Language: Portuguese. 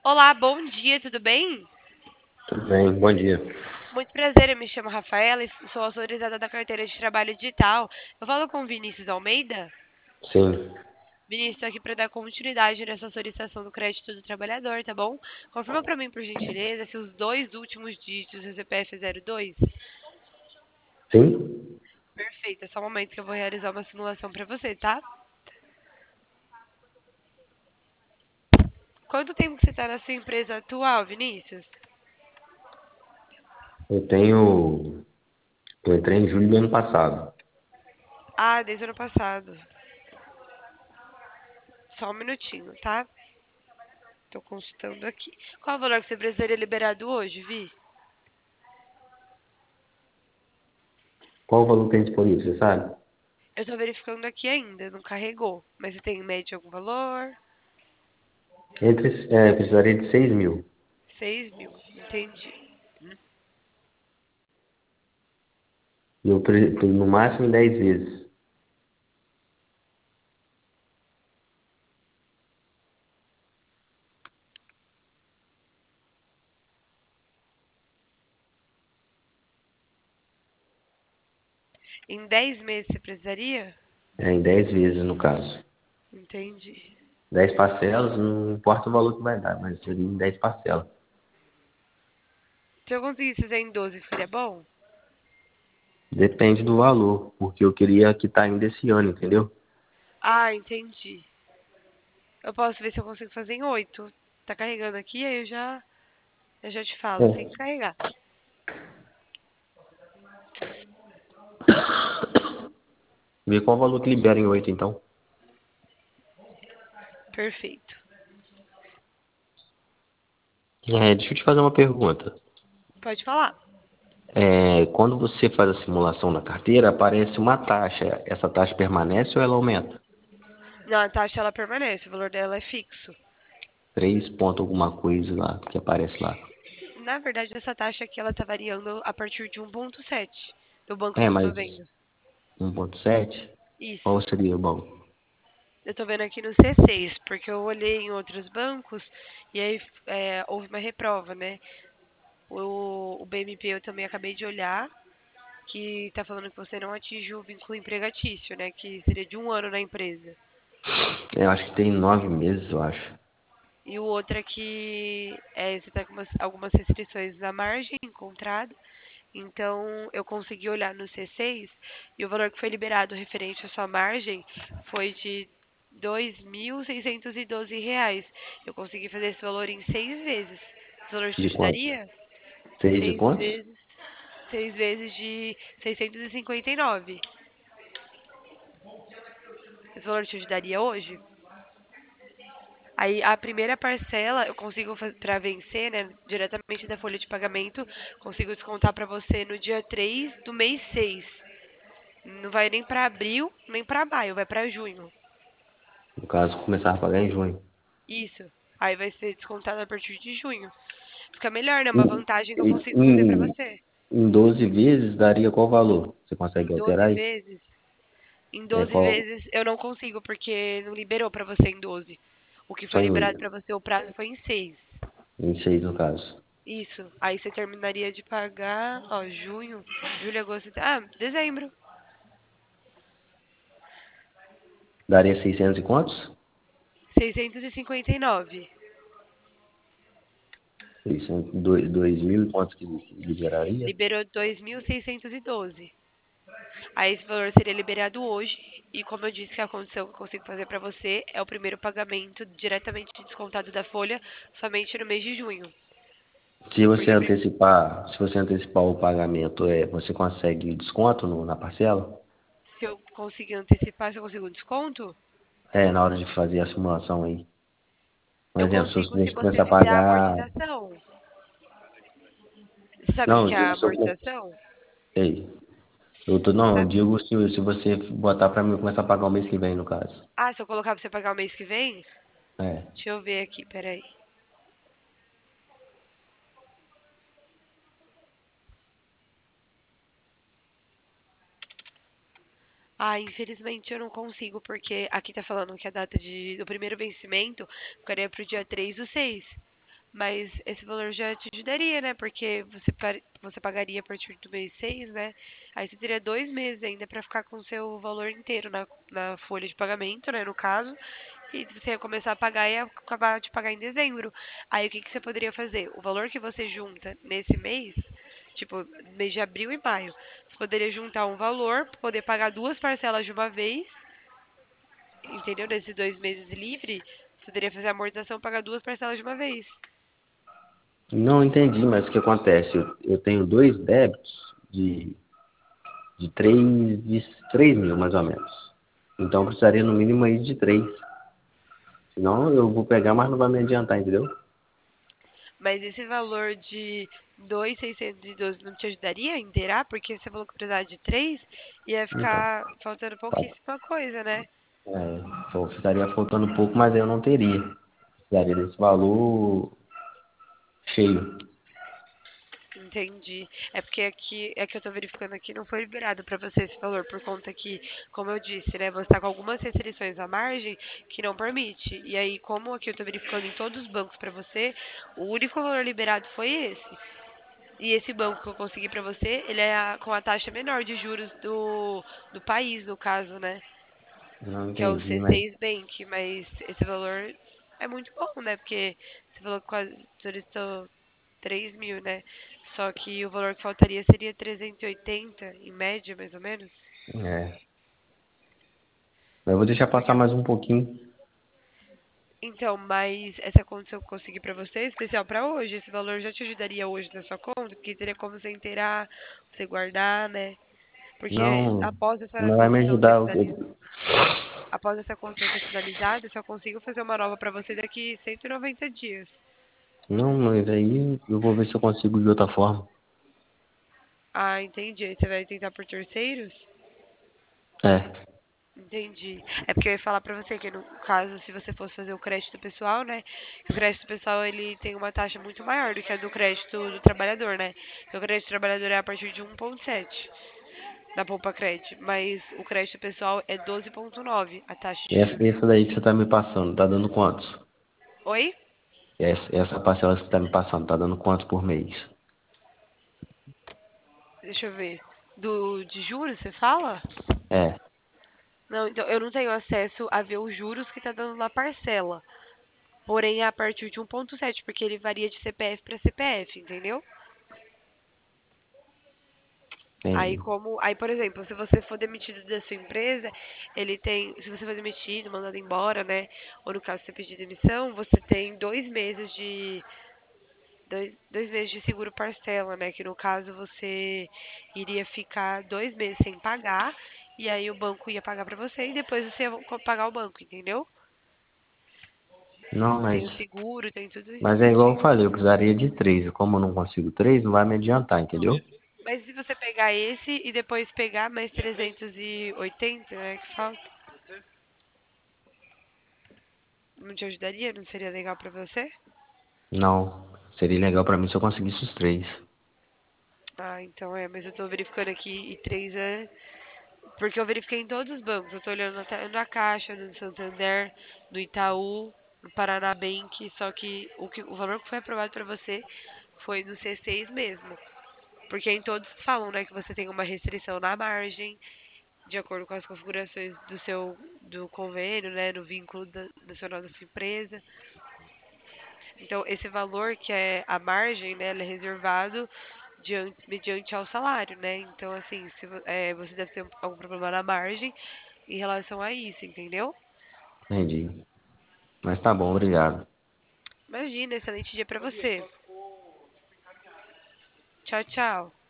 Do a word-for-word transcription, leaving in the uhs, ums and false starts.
Olá, bom dia, tudo bem? Tudo bem, bom dia. Muito prazer, eu me chamo Rafaela e sou autorizada da carteira de trabalho digital. Eu falo com o Vinícius Almeida. Sim, Vinícius, estou aqui para dar continuidade nessa solicitação do crédito do trabalhador, tá bom? Confirma para mim, por gentileza, se os dois últimos dígitos do C P F é zero dois. sim. Perfeito, é só um momento que eu vou realizar uma simulação para você, tá? Quanto tempo que você está na sua empresa atual, Vinícius? Eu tenho. Eu entrei em julho do ano passado. Ah, desde o ano passado. Só um minutinho, tá? Tô consultando aqui. Qual o valor que você precisaria liberado hoje, Vi? Qual o valor que tem disponível, você sabe? Eu tô verificando aqui ainda, não carregou. Mas você tem em média algum valor? Entre, é, precisaria de seis mil. Seis mil, entendi. E eu pre- no máximo em dez vezes. Em dez meses você precisaria? É, em dez vezes, no caso. Entendi. Dez parcelas, não importa o valor que vai dar, mas seria em dez parcelas. Se eu conseguisse fazer em doze, ficaria bom? Depende do valor, porque eu queria quitar ainda esse ano, entendeu? Ah, entendi. Eu posso ver se eu consigo fazer em oito. Tá carregando aqui, aí eu já, eu já te falo, assim que É. carregar. Ver qual valor que libera em oito, então. Perfeito. É, deixa eu te fazer uma pergunta. Pode falar. É, quando você faz a simulação na carteira, aparece uma taxa. Essa taxa permanece ou ela aumenta? Não, a taxa ela permanece, o valor dela é fixo. Três ponto alguma coisa lá, que aparece lá. Na verdade, essa taxa aqui ela tá variando a partir de um ponto sete do banco É, que eu tô mas vendo. um ponto sete. Isso. Qual seria o bom? Eu tô vendo aqui no C seis, porque eu olhei em outros bancos e aí é, houve uma reprova, né? O, o B M P eu também acabei de olhar, que tá falando que você não atinge o vínculo empregatício, né? Que seria de um ano na empresa. É, eu acho que tem nove meses, eu acho. E o outro é que é, você tá com umas- algumas restrições na margem encontrada. Então, eu consegui olhar no C seis e o valor que foi liberado referente à sua margem foi de dois mil seiscentos e doze reais. Eu consegui fazer esse valor em seis vezes. Esse valor te De quanto? ajudaria? Seis de Seis quantos? vezes, seis vezes de seiscentos e cinquenta e nove. Esse valor te ajudaria hoje? Aí a primeira parcela eu consigo para vencer, né, diretamente da folha de pagamento, consigo descontar para você no dia três do mês seis. Não vai nem para abril, nem para maio, vai para junho. No caso, começar a pagar em junho. Isso. Aí vai ser descontado a partir de junho. Fica melhor, né? Uma Em, vantagem que eu consigo fazer para em, você. em doze vezes, daria qual valor? Você Em consegue doze alterar aí? vezes, em É, doze qual? vezes eu não consigo porque não liberou para você em doze. O que Só foi em liberado oito. para você o prazo foi em seis. Em seis, no caso. Isso. Aí você terminaria de pagar, ó, junho, julho, agosto, ah, dezembro. Daria seiscentos e quantos? seiscentos e cinquenta e nove. seiscentos, dois, dois mil e quantos que liberaria? Liberou dois mil seiscentos e doze. Aí esse valor seria liberado hoje. E como eu disse que a condição que eu consigo fazer para você é o primeiro pagamento diretamente descontado da folha somente no mês de junho. Se você Porque a pri- antecipar, se você antecipar o pagamento, é, você consegue desconto no- na parcela? se eu conseguir antecipar, se eu consigo um desconto, É, na hora de fazer a simulação aí. Por eu exemplo, se consigo se você você começar a fizer a pagar. amortização. Você sabe o que Não, que eu é a digo se eu. amortização? Ei, eu tô, não, eu Sabe? digo se, se você botar pra mim começar a pagar o mês que vem, no caso. Ah, se eu colocar pra você pagar o mês que vem? É. Deixa eu ver aqui, peraí. Ah, infelizmente eu não consigo, porque aqui tá falando que a data de, do primeiro vencimento ficaria pro dia três do seis. Mas esse valor já te ajudaria, né? Porque você, par- você pagaria a partir do mês seis, né? Aí você teria dois meses ainda para ficar com o seu valor inteiro na, na folha de pagamento, né? No caso. E você ia começar a pagar e ia acabar de pagar em dezembro. Aí o que, que você poderia fazer? O valor que você junta nesse mês, tipo, mês de abril e maio, você poderia juntar um valor, poder pagar duas parcelas de uma vez, entendeu? Nesses dois meses livre, você poderia fazer a amortização e pagar duas parcelas de uma vez. Não entendi, mas o que acontece? Eu, eu tenho dois débitos de, de três de três mil, mais ou menos. Então eu precisaria no mínimo aí de três. Senão eu vou pegar, mas não vai me adiantar, entendeu? Mas esse valor de dois mil seiscentos e doze não te ajudaria a inteirar? Porque você falou que precisava de três, ia Então, ficar faltando tá. pouquíssima coisa, né? É, só estaria faltando um pouco, mas eu não teria. Precisaria desse valor cheio. Entendi. É porque aqui, é que eu tô verificando aqui, não foi liberado pra você esse valor, por conta que, como eu disse, né, você tá com algumas restrições à margem que não permite. E aí, como aqui eu tô verificando em todos os bancos pra você, o único valor liberado foi esse. E esse banco que eu consegui pra você, ele é a- com a taxa menor de juros do, do país, no caso, né? Não Que é o entendi, mas C seis Bank, mas esse valor é muito bom, né? Porque você falou que quase solicitou três mil, né? Só que o valor que faltaria seria trezentos e oitenta, em média, mais ou menos. é. Mas eu vou deixar passar Porque, mais um pouquinho. então, mas essa conta que eu consegui pra você é especial pra hoje. Esse valor já te ajudaria hoje na sua conta, porque teria como você inteirar, você guardar, né? Porque Não, após essa não vai me condição ser ajudar. finalizada, após essa condição ser finalizada, eu só consigo fazer uma nova pra você daqui cento e noventa dias. Não, mas aí eu vou ver se eu consigo de outra forma. Ah, entendi. Aí você vai tentar por terceiros? É. Entendi. É porque eu ia falar pra você que no caso, se você fosse fazer o crédito pessoal, né? Que o crédito pessoal ele tem uma taxa muito maior do que a do crédito do trabalhador, né? Que o crédito do trabalhador é a partir de um vírgula sete da Poupa Cred, mas o crédito pessoal é doze vírgula nove a taxa de Essa, juros. essa daí que você tá me passando, tá dando quantos? Oi? Essa, essa parcela que você tá me passando, tá dando quantos por mês? Deixa eu ver. Do de juros, você fala? É. Não, então eu não tenho acesso a ver os juros que tá dando na parcela. Porém, é a partir de um vírgula sete, porque ele varia de C P F para C P F, entendeu? Aí, Entendi. como, aí, por exemplo, se você for demitido da sua empresa, ele tem, se você for demitido, mandado embora, né? Ou no caso você pedir demissão, você tem dois meses de dois, dois meses de seguro parcela, né? Que no caso você iria ficar dois meses sem pagar e aí o banco ia pagar pra você e depois você ia pagar o banco, entendeu? Não, Tem o mas, seguro, tem tudo isso mas é igual eu certinho. falei, eu precisaria de três. Como eu não consigo três, não vai me adiantar, entendeu? Mas se você pegar esse e depois pegar mais trezentos e oitenta, né, que falta, não te ajudaria? Não seria legal pra você? Não. Seria legal pra mim se eu conseguisse os três. Ah, então é, mas eu tô verificando aqui e três é. Porque eu verifiquei em todos os bancos. Eu tô olhando até na Caixa, no Santander, no Itaú, no Paraná Bank. Só que o, que, o valor que foi aprovado pra você foi no C seis mesmo. Porque em todos falam, né, que você tem uma restrição na margem, de acordo com as configurações do seu do convênio, né, no vínculo da, nacional da sua empresa. Então, esse valor que é a margem, né, ela é reservado diante, mediante ao salário, né? Então, assim, se, vo- é, você deve ter algum problema na margem em relação a isso, entendeu? Entendi. Mas tá bom, obrigado. Imagina, excelente dia pra você. Tchau, tchau.